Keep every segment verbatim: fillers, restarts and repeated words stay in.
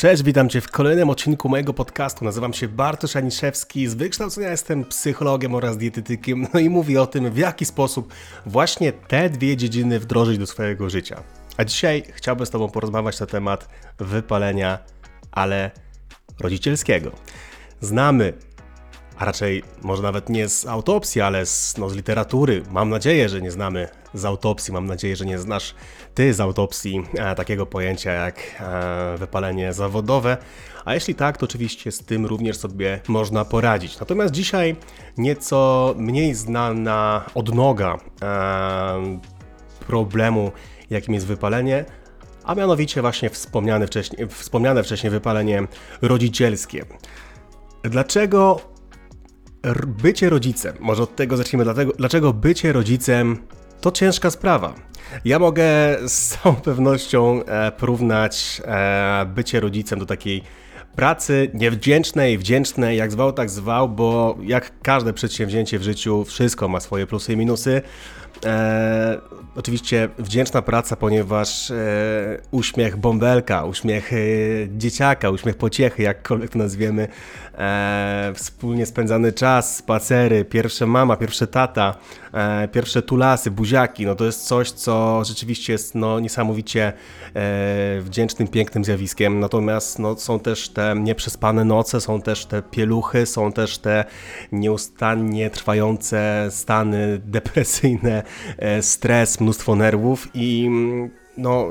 Cześć, witam Cię w kolejnym odcinku mojego podcastu. Nazywam się Bartosz Aniszewski, z wykształcenia jestem psychologiem oraz dietetykiem, no i mówię o tym, w jaki sposób właśnie te dwie dziedziny wdrożyć do swojego życia. A dzisiaj chciałbym z Tobą porozmawiać na temat wypalenia, ale rodzicielskiego. Znamy, a raczej może nawet nie z autopsji, ale z, no, z literatury. Mam nadzieję, że nie znamy z autopsji, mam nadzieję, że nie znasz Ty z autopsji e, takiego pojęcia jak e, wypalenie zawodowe, a jeśli tak, to oczywiście z tym również sobie można poradzić. Natomiast dzisiaj nieco mniej znana odnoga e, problemu, jakim jest wypalenie, a mianowicie właśnie wspomniane wcześniej, wspomniane wcześniej wypalenie rodzicielskie. Dlaczego bycie rodzicem, może od tego zacznijmy, dlatego, dlaczego bycie rodzicem to ciężka sprawa. Ja mogę z całą pewnością e, porównać e, bycie rodzicem do takiej pracy niewdzięcznej, wdzięcznej, jak zwał, tak zwał, bo jak każde przedsięwzięcie w życiu, wszystko ma swoje plusy i minusy. E, oczywiście wdzięczna praca, ponieważ e, uśmiech bąbelka, uśmiech e, dzieciaka, uśmiech pociechy, jakkolwiek to nazwiemy, e, wspólnie spędzany czas, spacery, pierwsze mama, pierwsze tata, e, pierwsze tulasy, buziaki, no to jest coś, co rzeczywiście jest no, niesamowicie e, wdzięcznym, pięknym zjawiskiem. Natomiast no, są też te nieprzespane noce, są też te pieluchy, są też te nieustannie trwające stany depresyjne, stres, mnóstwo nerwów i no,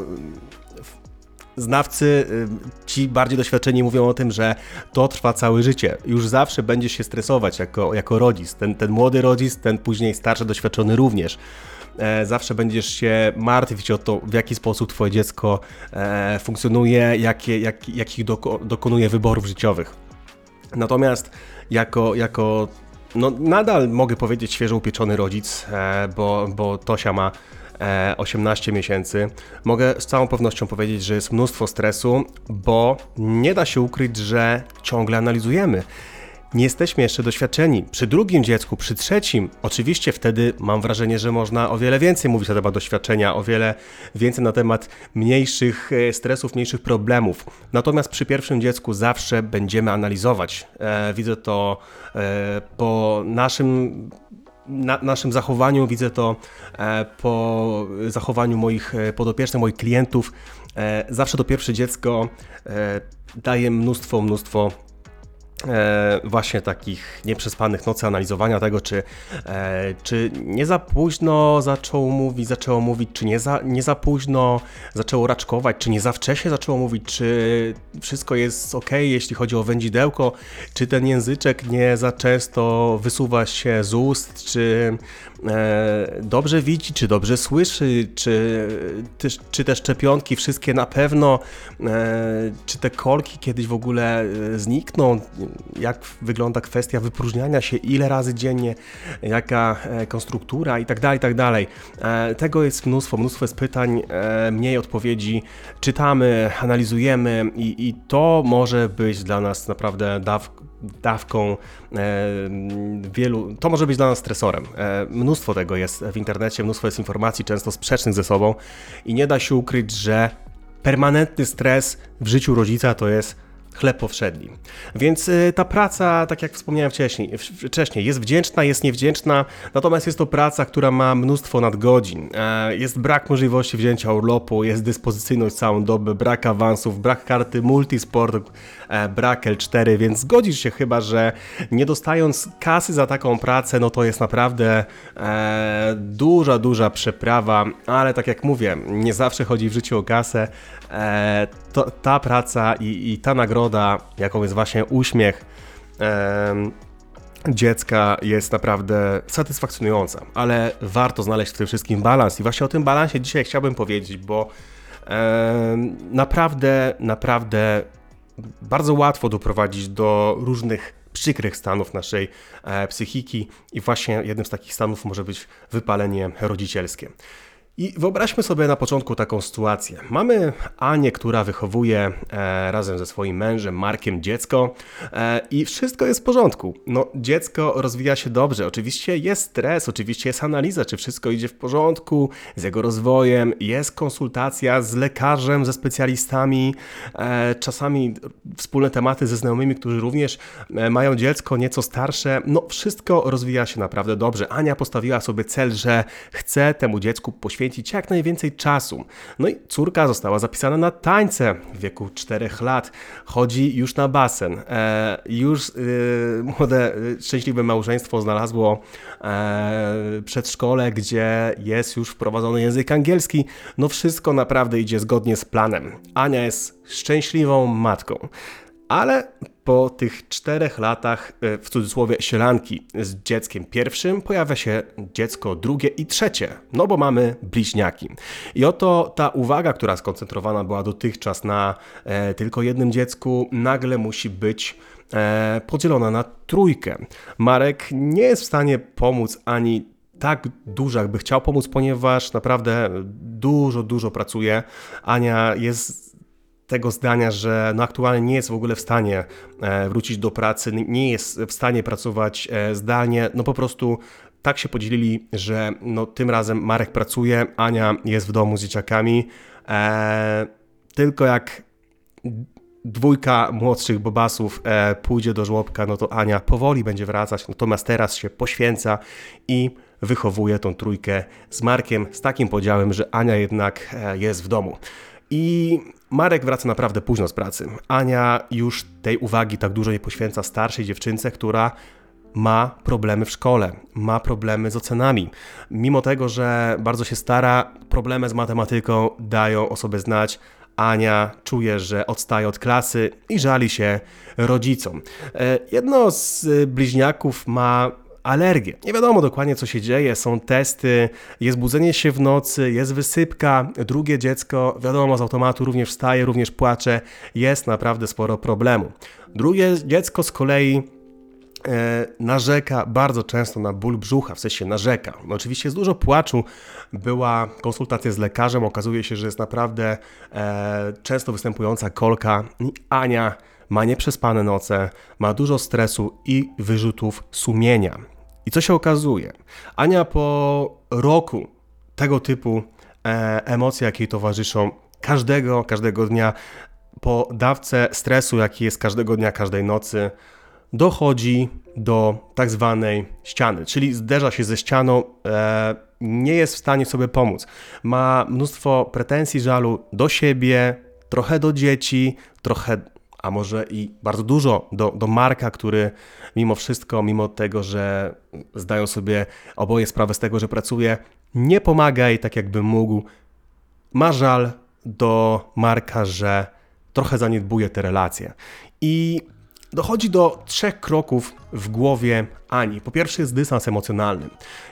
znawcy, ci bardziej doświadczeni mówią o tym, że to trwa całe życie. Już zawsze będziesz się stresować jako, jako rodzic. Ten, ten młody rodzic, ten później starszy, doświadczony również. Zawsze będziesz się martwić o to, w jaki sposób twoje dziecko funkcjonuje, jakie, jak, jakich doko, dokonuje wyborów życiowych. Natomiast jako, jako no, nadal mogę powiedzieć świeżo upieczony rodzic, bo, bo Tosia ma osiemnaście miesięcy. Mogę z całą pewnością powiedzieć, że jest mnóstwo stresu, bo nie da się ukryć, że ciągle analizujemy. Nie jesteśmy jeszcze doświadczeni. Przy drugim dziecku, przy trzecim, oczywiście wtedy mam wrażenie, że można o wiele więcej mówić na temat doświadczenia, o wiele więcej na temat mniejszych stresów, mniejszych problemów. Natomiast przy pierwszym dziecku zawsze będziemy analizować. E, widzę to e, po naszym Na naszym zachowaniu, widzę to e, po zachowaniu moich podopiecznych, moich klientów. E, zawsze to pierwsze dziecko e, daje mnóstwo, mnóstwo E, właśnie takich nieprzespanych nocy, analizowania tego, czy, e, czy nie za późno zaczęło mówić, zaczęło mówić, czy nie za, nie za późno zaczęło raczkować, czy nie za wcześnie zaczęło mówić, czy wszystko jest ok, jeśli chodzi o wędzidełko, czy ten języczek nie za często wysuwa się z ust, czy e, dobrze widzi, czy dobrze słyszy, czy, czy, czy te szczepionki wszystkie na pewno, e, czy te kolki kiedyś w ogóle znikną, jak wygląda kwestia wypróżniania się, ile razy dziennie, jaka konstruktura i tak dalej, i tak dalej. Tego jest mnóstwo, mnóstwo jest pytań, mniej odpowiedzi, czytamy, analizujemy i, i to może być dla nas naprawdę daw, dawką wielu, to może być dla nas stresorem. Mnóstwo tego jest w internecie, mnóstwo jest informacji, często sprzecznych ze sobą i nie da się ukryć, że permanentny stres w życiu rodzica to jest chleb powszedni. Więc ta praca, tak jak wspomniałem wcześniej, wcześniej, jest wdzięczna, jest niewdzięczna, natomiast jest to praca, która ma mnóstwo nadgodzin. Jest brak możliwości wzięcia urlopu, jest dyspozycyjność całą dobę, brak awansów, brak karty multisport, brak L cztery, więc zgodzisz się chyba, że nie dostając kasy za taką pracę, no to jest naprawdę e, duża, duża przeprawa, ale tak jak mówię, nie zawsze chodzi w życiu o kasę. E, to, ta praca i, i ta nagroda, jaką jest właśnie uśmiech e, dziecka, jest naprawdę satysfakcjonująca, ale warto znaleźć w tym wszystkim balans i właśnie o tym balansie dzisiaj chciałbym powiedzieć, bo e, naprawdę, naprawdę bardzo łatwo doprowadzić do różnych przykrych stanów naszej e, psychiki i właśnie jednym z takich stanów może być wypalenie rodzicielskie. I wyobraźmy sobie na początku taką sytuację. Mamy Anię, która wychowuje e, razem ze swoim mężem Markiem dziecko e, i wszystko jest w porządku. No, dziecko rozwija się dobrze, oczywiście jest stres, oczywiście jest analiza, czy wszystko idzie w porządku z jego rozwojem, jest konsultacja z lekarzem, ze specjalistami, e, czasami wspólne tematy ze znajomymi, którzy również e, mają dziecko nieco starsze. No, wszystko rozwija się naprawdę dobrze. Ania postawiła sobie cel, że chce temu dziecku poświęcić jak najwięcej czasu. No i córka została zapisana na tańce w wieku czterech lat. Chodzi już na basen. E, już e, młode, szczęśliwe małżeństwo znalazło e, przedszkole, gdzie jest już wprowadzony język angielski. No wszystko naprawdę idzie zgodnie z planem. Ania jest szczęśliwą matką. Ale po tych czterech latach, w cudzysłowie, sielanki z dzieckiem pierwszym pojawia się dziecko drugie i trzecie, no bo mamy bliźniaki. I oto ta uwaga, która skoncentrowana była dotychczas na e, tylko jednym dziecku, nagle musi być e, podzielona na trójkę. Marek nie jest w stanie pomóc ani tak dużo, jakby chciał pomóc, ponieważ naprawdę dużo, dużo pracuje. Ania jest tego zdania, że no aktualnie nie jest w ogóle w stanie e, wrócić do pracy, nie jest w stanie pracować e, zdalnie, no po prostu tak się podzielili, że no tym razem Marek pracuje, Ania jest w domu z dzieciakami, e, tylko jak dwójka młodszych bobasów e, pójdzie do żłobka, no to Ania powoli będzie wracać, natomiast teraz się poświęca i wychowuje tą trójkę z Markiem z takim podziałem, że Ania jednak e, jest w domu. I Marek wraca naprawdę późno z pracy. Ania już tej uwagi tak dużo nie poświęca starszej dziewczynce, która ma problemy w szkole, ma problemy z ocenami. Mimo tego, że bardzo się stara, problemy z matematyką dają o sobie znać. Ania czuje, że odstaje od klasy i żali się rodzicom. Jedno z bliźniaków ma alergię. Nie wiadomo dokładnie, co się dzieje, są testy, jest budzenie się w nocy, jest wysypka, drugie dziecko, wiadomo, z automatu również wstaje, również płacze, jest naprawdę sporo problemu. Drugie dziecko z kolei e, narzeka bardzo często na ból brzucha, w sensie narzeka. No, oczywiście jest dużo płaczu, była konsultacja z lekarzem, okazuje się, że jest naprawdę e, często występująca kolka i Ania ma nieprzespane noce, ma dużo stresu i wyrzutów sumienia. I co się okazuje? Ania po roku tego typu e, emocji, jakie jej towarzyszą, każdego, każdego dnia, po dawce stresu, jaki jest każdego dnia, każdej nocy, dochodzi do tak zwanej ściany, czyli zderza się ze ścianą, e, nie jest w stanie sobie pomóc. Ma mnóstwo pretensji, żalu do siebie, trochę do dzieci, trochę a może i bardzo dużo do, do Marka, który mimo wszystko, mimo tego, że zdają sobie oboje sprawę z tego, że pracuje, nie pomaga jej tak jakby mógł. Ma żal do Marka, że trochę zaniedbuje te relacje. I dochodzi do trzech kroków w głowie Ani. Po pierwsze jest dystans emocjonalny.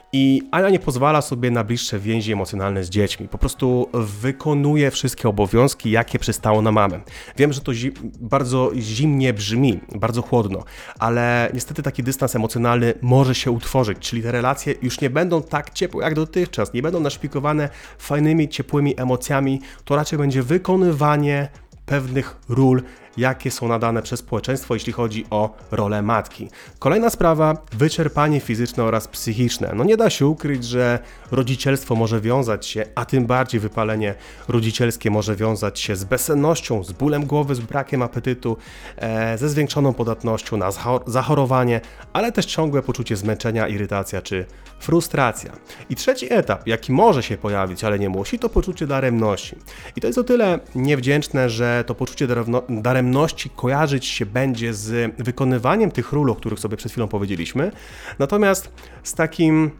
I Ania nie pozwala sobie na bliższe więzi emocjonalne z dziećmi. Po prostu wykonuje wszystkie obowiązki, jakie przystało na mamę. Wiem, że to zi- bardzo zimnie brzmi, bardzo chłodno, ale niestety taki dystans emocjonalny może się utworzyć, czyli te relacje już nie będą tak ciepłe jak dotychczas, nie będą naszpikowane fajnymi, ciepłymi emocjami, to raczej będzie wykonywanie pewnych ról, jakie są nadane przez społeczeństwo, jeśli chodzi o rolę matki. Kolejna sprawa, wyczerpanie fizyczne oraz psychiczne. No nie da się ukryć, że rodzicielstwo może wiązać się, a tym bardziej wypalenie rodzicielskie może wiązać się z bezsennością, z bólem głowy, z brakiem apetytu, e, ze zwiększoną podatnością na zachorowanie, ale też ciągłe poczucie zmęczenia, irytacja czy frustracja. I trzeci etap, jaki może się pojawić, ale nie musi, to poczucie daremności. I to jest o tyle niewdzięczne, że to poczucie daremności kojarzyć się będzie z wykonywaniem tych ról, o których sobie przed chwilą powiedzieliśmy, natomiast z takim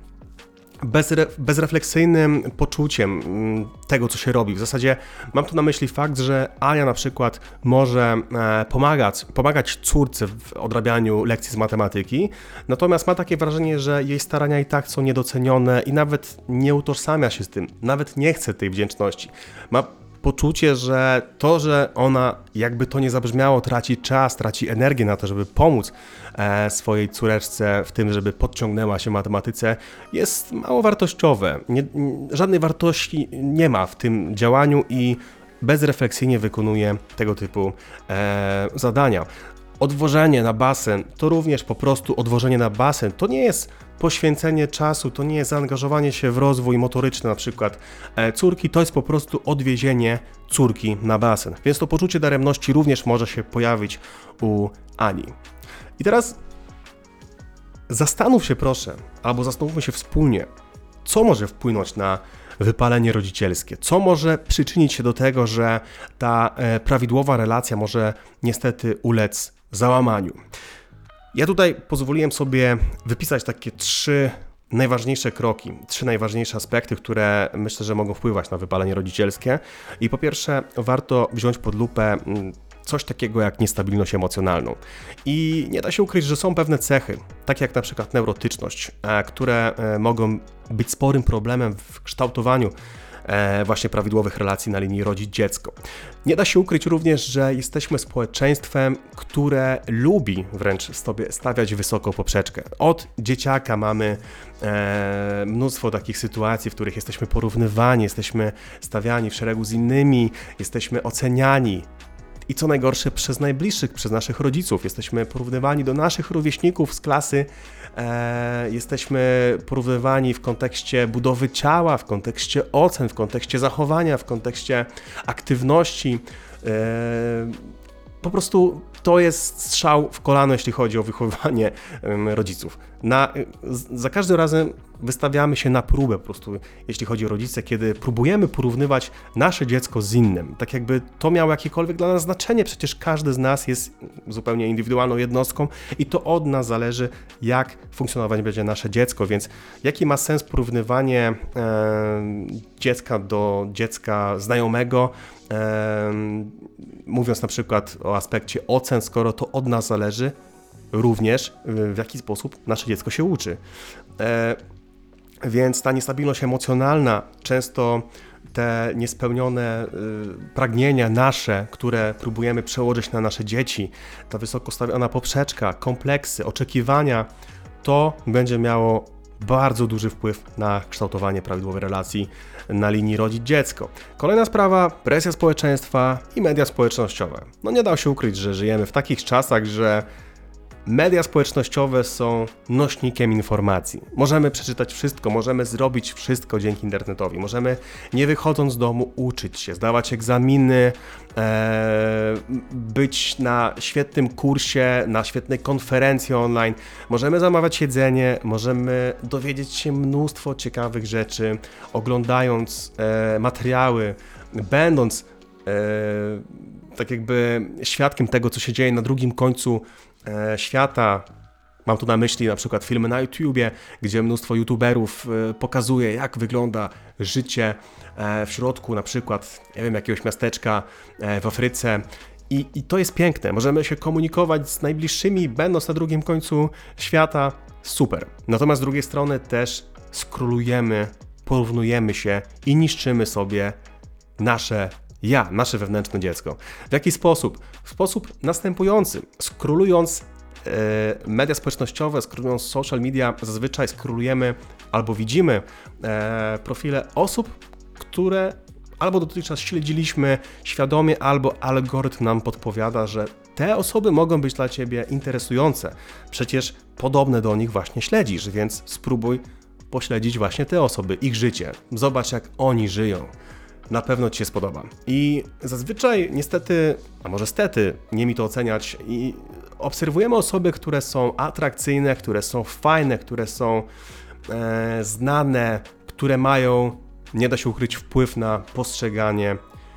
bezre, bezrefleksyjnym poczuciem tego, co się robi. W zasadzie mam tu na myśli fakt, że Ania na przykład może pomagać, pomagać córce w odrabianiu lekcji z matematyki, natomiast ma takie wrażenie, że jej starania i tak są niedocenione i nawet nie utożsamia się z tym, nawet nie chce tej wdzięczności. Ma poczucie, że to, że ona, jakby to nie zabrzmiało, traci czas, traci energię na to, żeby pomóc e, swojej córeczce w tym, żeby podciągnęła się w matematyce, jest mało wartościowe. Nie, żadnej wartości nie ma w tym działaniu i bezrefleksyjnie wykonuje tego typu e, zadania. Odwożenie na basen to również po prostu odwożenie na basen. To nie jest poświęcenie czasu, to nie jest zaangażowanie się w rozwój motoryczny na przykład e, córki, to jest po prostu odwiezienie córki na basen. Więc to poczucie daremności również może się pojawić u Ani. I teraz zastanów się proszę, albo zastanówmy się wspólnie, co może wpłynąć na wypalenie rodzicielskie, co może przyczynić się do tego, że ta e, prawidłowa relacja może niestety ulec załamaniu. Ja tutaj pozwoliłem sobie wypisać takie trzy najważniejsze kroki, trzy najważniejsze aspekty, które myślę, że mogą wpływać na wypalenie rodzicielskie. I po pierwsze, warto wziąć pod lupę coś takiego jak niestabilność emocjonalną. I nie da się ukryć, że są pewne cechy, takie jak na przykład neurotyczność, które mogą być sporym problemem w kształtowaniu właśnie prawidłowych relacji na linii rodzic-dziecko. Nie da się ukryć również, że jesteśmy społeczeństwem, które lubi wręcz sobie stawiać wysoko poprzeczkę. Od dzieciaka mamy e, mnóstwo takich sytuacji, w których jesteśmy porównywani, jesteśmy stawiani w szeregu z innymi, jesteśmy oceniani. I co najgorsze, przez najbliższych, przez naszych rodziców. Jesteśmy porównywani do naszych rówieśników z klasy, e, jesteśmy porównywani w kontekście budowy ciała, w kontekście ocen, w kontekście zachowania, w kontekście aktywności. E, po prostu to jest strzał w kolano, jeśli chodzi o wychowywanie e, rodziców. Na, za każdym razem wystawiamy się na próbę po prostu, jeśli chodzi o rodzice, kiedy próbujemy porównywać nasze dziecko z innym, tak jakby to miało jakiekolwiek dla nas znaczenie, przecież każdy z nas jest zupełnie indywidualną jednostką i to od nas zależy, jak funkcjonować będzie nasze dziecko, więc jaki ma sens porównywanie e, dziecka do dziecka znajomego, e, mówiąc na przykład o aspekcie ocen, skoro to od nas zależy również, w jaki sposób nasze dziecko się uczy. E, Więc ta niestabilność emocjonalna, często te niespełnione y, pragnienia nasze, które próbujemy przełożyć na nasze dzieci, ta wysoko stawiana poprzeczka, kompleksy, oczekiwania, to będzie miało bardzo duży wpływ na kształtowanie prawidłowej relacji na linii rodzic-dziecko. Kolejna sprawa, presja społeczeństwa i media społecznościowe. No nie da się ukryć, że żyjemy w takich czasach, że media społecznościowe są nośnikiem informacji. Możemy przeczytać wszystko, możemy zrobić wszystko dzięki internetowi. Możemy, nie wychodząc z domu, uczyć się, zdawać egzaminy, e, być na świetnym kursie, na świetnej konferencji online. Możemy zamawiać jedzenie, możemy dowiedzieć się mnóstwo ciekawych rzeczy, oglądając e, materiały, będąc e, tak jakby świadkiem tego, co się dzieje na drugim końcu e, świata. Mam tu na myśli na przykład filmy na YouTubie, gdzie mnóstwo youtuberów e, pokazuje, jak wygląda życie e, w środku na przykład, nie wiem, jakiegoś miasteczka e, w Afryce. I, I to jest piękne. Możemy się komunikować z najbliższymi, będąc na drugim końcu świata. Super. Natomiast z drugiej strony też skrólujemy, porównujemy się i niszczymy sobie nasze ja, nasze wewnętrzne dziecko. W jaki sposób? W sposób następujący. Skrolując e, media społecznościowe, skrolując social media, zazwyczaj skrolujemy albo widzimy e, profile osób, które albo dotychczas śledziliśmy świadomie, albo algorytm nam podpowiada, że te osoby mogą być dla Ciebie interesujące. Przecież podobne do nich właśnie śledzisz, więc spróbuj pośledzić właśnie te osoby, ich życie. Zobacz, jak oni żyją. Na pewno Ci się spodoba. I zazwyczaj niestety, a może stety, nie mi to oceniać, i obserwujemy osoby, które są atrakcyjne, które są fajne, które są e, znane, które mają, nie da się ukryć, wpływ na postrzeganie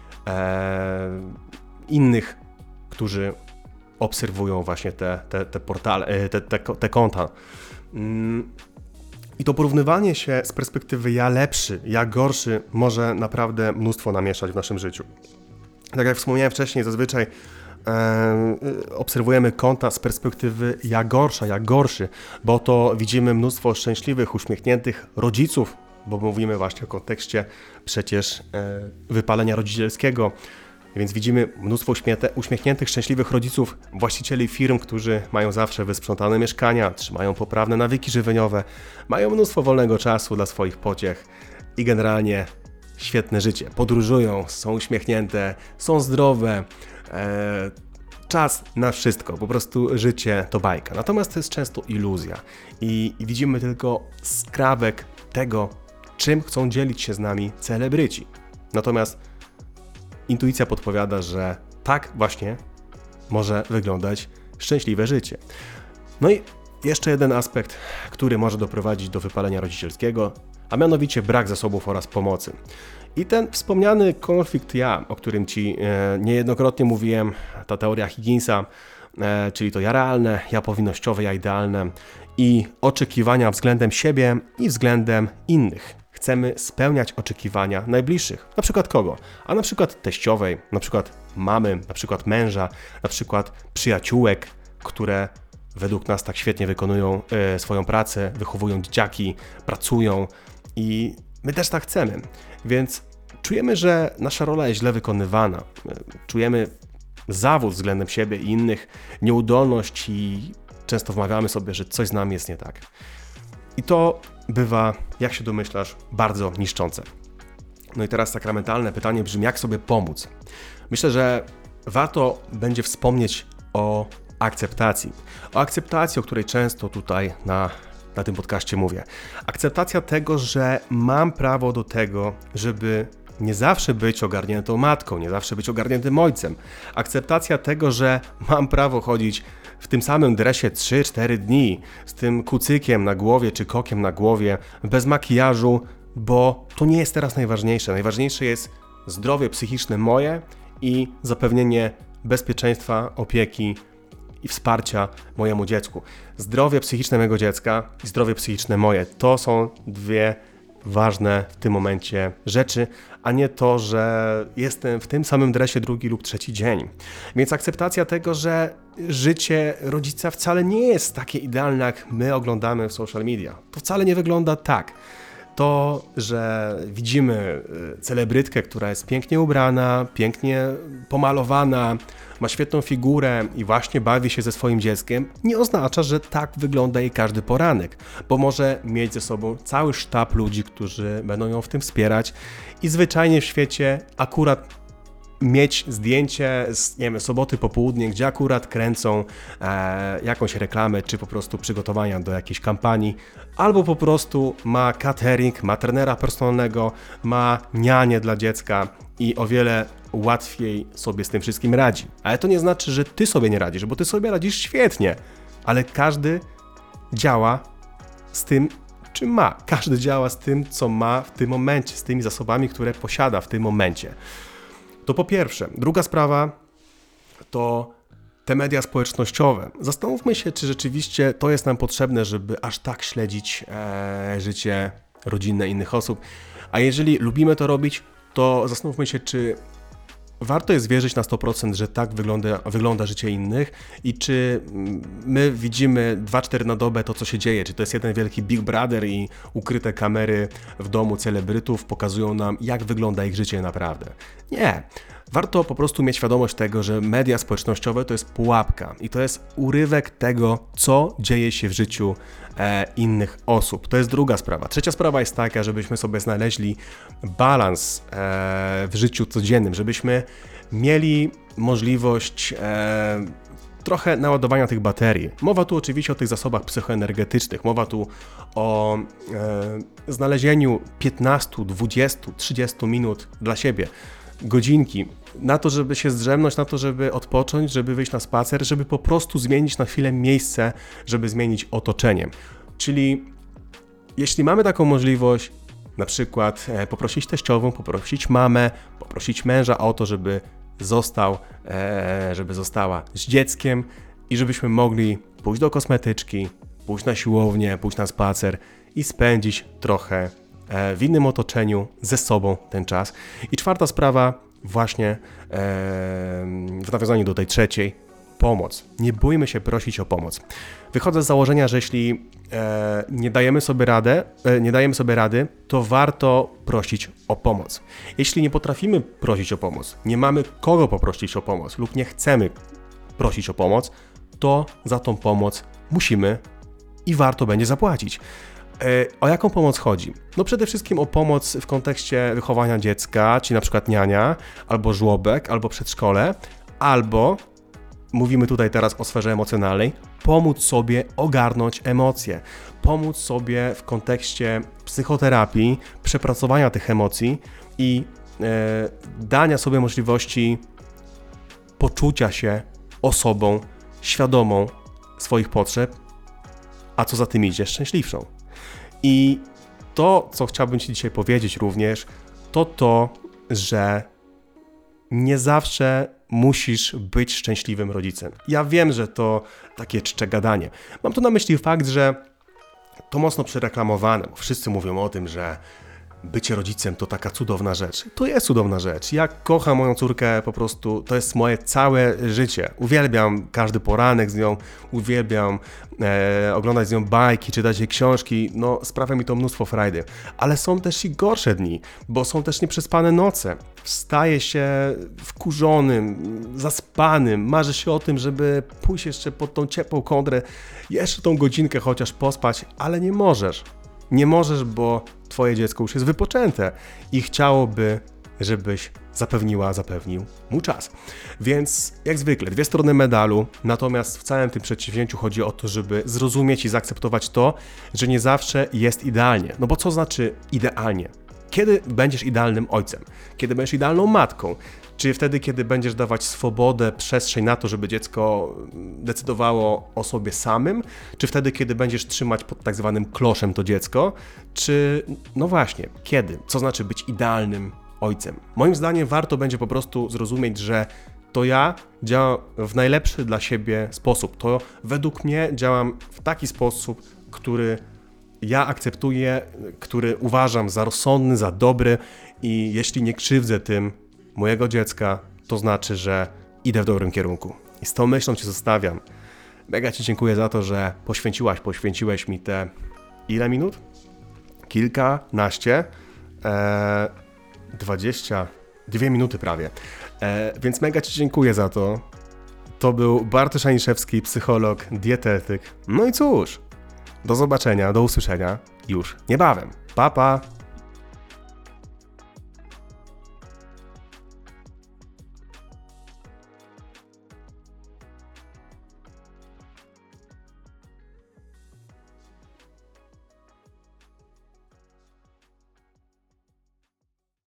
e, innych, którzy obserwują właśnie te, te, te portale, te, te, te konta. Mm. I to porównywanie się z perspektywy ja lepszy, ja gorszy może naprawdę mnóstwo namieszać w naszym życiu. Tak jak wspomniałem wcześniej, zazwyczaj e, obserwujemy konta z perspektywy ja gorsza, ja gorszy, bo to widzimy mnóstwo szczęśliwych, uśmiechniętych rodziców, bo mówimy właśnie o kontekście przecież e, wypalenia rodzicielskiego. Więc widzimy mnóstwo uśmiechniętych, szczęśliwych rodziców, właścicieli firm, którzy mają zawsze wysprzątane mieszkania, trzymają poprawne nawyki żywieniowe, mają mnóstwo wolnego czasu dla swoich pociech i generalnie świetne życie. Podróżują, są uśmiechnięte, są zdrowe, e, czas na wszystko, po prostu życie to bajka. Natomiast to jest często iluzja i, i widzimy tylko skrawek tego, czym chcą dzielić się z nami celebryci. Natomiast intuicja podpowiada, że tak właśnie może wyglądać szczęśliwe życie. No i jeszcze jeden aspekt, który może doprowadzić do wypalenia rodzicielskiego, a mianowicie brak zasobów oraz pomocy. I ten wspomniany konflikt ja, o którym Ci e, niejednokrotnie mówiłem, ta teoria Higginsa, e, czyli to ja realne, ja powinnościowe, ja idealne i oczekiwania względem siebie i względem innych. Chcemy spełniać oczekiwania najbliższych. Na przykład kogo? A na przykład teściowej, na przykład mamy, na przykład męża, na przykład przyjaciółek, które według nas tak świetnie wykonują e, swoją pracę, wychowują dzieciaki, pracują i my też tak chcemy. Więc czujemy, że nasza rola jest źle wykonywana. Czujemy zawód względem siebie i innych, nieudolność i często wmawiamy sobie, że coś z nami jest nie tak. I to bywa, jak się domyślasz, bardzo niszczące. No i teraz sakramentalne pytanie brzmi, jak sobie pomóc? Myślę, że warto będzie wspomnieć o akceptacji. O akceptacji, o której często tutaj na, na tym podcaście mówię. Akceptacja tego, że mam prawo do tego, żeby nie zawsze być ogarniętą matką, nie zawsze być ogarniętym ojcem. Akceptacja tego, że mam prawo chodzić w tym samym dresie trzy cztery dni, z tym kucykiem na głowie czy kokiem na głowie, bez makijażu, bo to nie jest teraz najważniejsze. Najważniejsze jest zdrowie psychiczne moje i zapewnienie bezpieczeństwa, opieki i wsparcia mojemu dziecku. Zdrowie psychiczne mojego dziecka i zdrowie psychiczne moje. To są dwie ważne w tym momencie rzeczy, a nie to, że jestem w tym samym dresie drugi lub trzeci dzień. Więc akceptacja tego, że życie rodzica wcale nie jest takie idealne, jak my oglądamy w social media. To wcale nie wygląda tak. To, że widzimy celebrytkę, która jest pięknie ubrana, pięknie pomalowana, ma świetną figurę i właśnie bawi się ze swoim dzieckiem, nie oznacza, że tak wygląda jej każdy poranek, bo może mieć ze sobą cały sztab ludzi, którzy będą ją w tym wspierać i zwyczajnie w świecie akurat mieć zdjęcie z, nie wiem, soboty popołudnie, gdzie akurat kręcą e, jakąś reklamę, czy po prostu przygotowania do jakiejś kampanii, albo po prostu ma catering, ma trenera personalnego, ma nianię dla dziecka i o wiele łatwiej sobie z tym wszystkim radzi. Ale to nie znaczy, że ty sobie nie radzisz, bo ty sobie radzisz świetnie, ale każdy działa z tym, czym ma. Każdy działa z tym, co ma w tym momencie, z tymi zasobami, które posiada w tym momencie. To po pierwsze. Druga sprawa to te media społecznościowe. Zastanówmy się, czy rzeczywiście to jest nam potrzebne, żeby aż tak śledzić e, życie rodzinne innych osób. A jeżeli lubimy to robić, to zastanówmy się, czy warto jest wierzyć na sto procent, że tak wygląda, wygląda życie innych i czy my widzimy dwa cztery na dobę to, co się dzieje. Czy to jest jeden wielki Big Brother i ukryte kamery w domu celebrytów pokazują nam, jak wygląda ich życie naprawdę. Nie. Warto po prostu mieć świadomość tego, że media społecznościowe to jest pułapka i to jest urywek tego, co dzieje się w życiu e, innych osób. To jest druga sprawa. Trzecia sprawa jest taka, żebyśmy sobie znaleźli balans e, w życiu codziennym, żebyśmy mieli możliwość e, trochę naładowania tych baterii. Mowa tu oczywiście o tych zasobach psychoenergetycznych, mowa tu o e, znalezieniu piętnaście, dwadzieścia, trzydzieści minut dla siebie, godzinki, na to, żeby się zdrzemnąć, na to, żeby odpocząć, żeby wyjść na spacer, żeby po prostu zmienić na chwilę miejsce, żeby zmienić otoczenie. Czyli jeśli mamy taką możliwość, na przykład e, poprosić teściową, poprosić mamę, poprosić męża o to, żeby został, e, żeby została z dzieckiem i żebyśmy mogli pójść do kosmetyczki, pójść na siłownię, pójść na spacer i spędzić trochę w innym otoczeniu, ze sobą ten czas. I czwarta sprawa, właśnie w nawiązaniu do tej trzeciej, pomoc. Nie bójmy się prosić o pomoc. Wychodzę z założenia, że jeśli e, nie dajemy sobie radę, e, nie dajemy sobie rady, to warto prosić o pomoc. Jeśli nie potrafimy prosić o pomoc, nie mamy kogo poprosić o pomoc lub nie chcemy prosić o pomoc, to za tą pomoc musimy i warto będzie zapłacić. E, o jaką pomoc chodzi? No przede wszystkim o pomoc w kontekście wychowania dziecka, czyli na przykład niania, albo żłobek, albo przedszkole, albo mówimy tutaj teraz o sferze emocjonalnej, pomóc sobie ogarnąć emocje, pomóc sobie w kontekście psychoterapii, przepracowania tych emocji i e, dania sobie możliwości poczucia się osobą świadomą swoich potrzeb, a co za tym idzie, szczęśliwszą. I to, co chciałbym Ci dzisiaj powiedzieć również, to to, że nie zawsze musisz być szczęśliwym rodzicem. Ja wiem, że to takie czcze gadanie. Mam tu na myśli fakt, że to mocno przereklamowane, bo wszyscy mówią o tym, że bycie rodzicem to taka cudowna rzecz. To jest cudowna rzecz. Ja kocham moją córkę po prostu, to jest moje całe życie. Uwielbiam każdy poranek z nią, uwielbiam e, oglądać z nią bajki, czytać jej książki, no sprawia mi to mnóstwo frajdy. Ale są też i gorsze dni, bo są też nieprzespane noce. Wstaje się wkurzonym, zaspanym, marzy się o tym, żeby pójść jeszcze pod tą ciepłą kołdrę, jeszcze tą godzinkę chociaż pospać, ale nie możesz. Nie możesz, bo twoje dziecko już jest wypoczęte i chciałoby, żebyś zapewniła, zapewnił mu czas. Więc jak zwykle, dwie strony medalu, natomiast w całym tym przedsięwzięciu chodzi o to, żeby zrozumieć i zaakceptować to, że nie zawsze jest idealnie. No bo co znaczy idealnie? Kiedy będziesz idealnym ojcem? Kiedy będziesz idealną matką? Czy wtedy, kiedy będziesz dawać swobodę, przestrzeń na to, żeby dziecko decydowało o sobie samym? Czy wtedy, kiedy będziesz trzymać pod tak zwanym kloszem to dziecko? Czy, no właśnie, kiedy? Co znaczy być idealnym ojcem? Moim zdaniem warto będzie po prostu zrozumieć, że to ja działam w najlepszy dla siebie sposób. To według mnie działam w taki sposób, który ja akceptuję, który uważam za rozsądny, za dobry i jeśli nie krzywdzę tym mojego dziecka, to znaczy, że idę w dobrym kierunku. I z tą myślą Cię zostawiam. Mega Ci dziękuję za to, że poświęciłaś, poświęciłeś mi te ile minut? Kilkanaście? Eee, dwadzieścia, dwie minuty prawie. Eee, więc mega Ci dziękuję za to. To był Bartosz Aniszewski, psycholog, dietetyk. No i cóż, do zobaczenia, do usłyszenia już niebawem. Pa, pa!